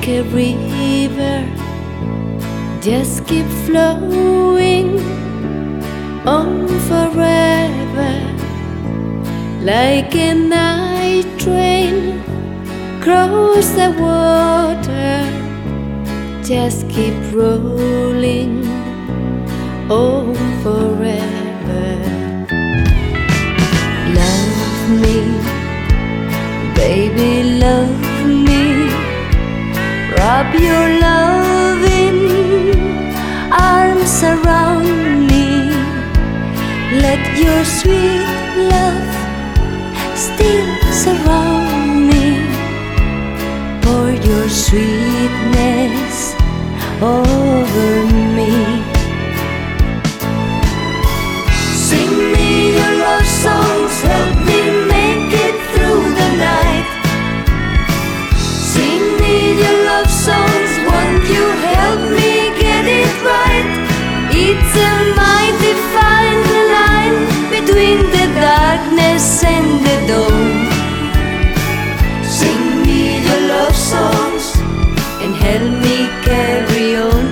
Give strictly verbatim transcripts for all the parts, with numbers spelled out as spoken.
like a river, just keep flowing on forever, like a night train across the water, just keep rolling on forever. Love me, baby, love me, wrap your loving arms around me, let your sweet love still surround me, pour your sweetness over me. Sing me your love songs, help me make it through the night. Sing me your love songs, won't you help me get it right? It's a mighty fine line between the darkness and the dawn. Sing me your love songs and help me carry on.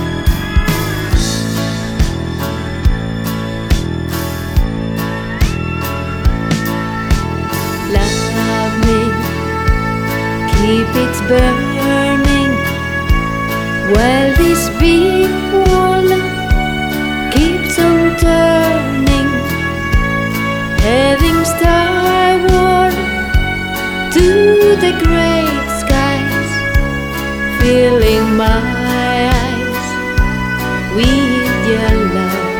Love me, keep it burning, while this big world keeps on turning, heading starward to the great skies, filling my eyes with your love.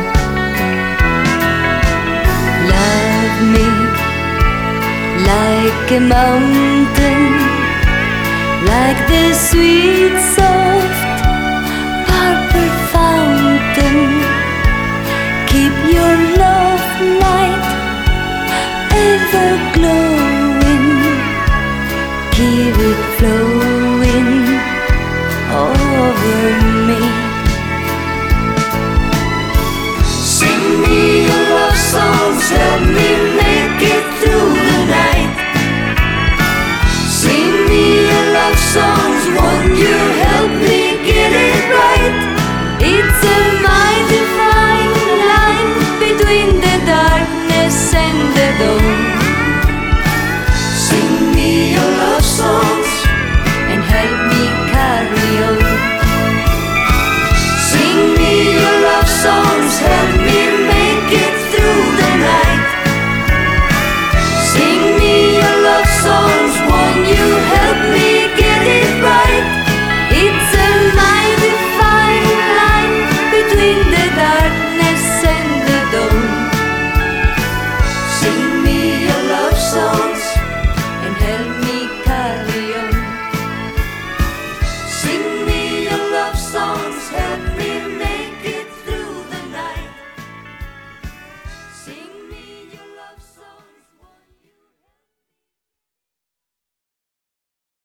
Love me like a mountain, like the sweet soft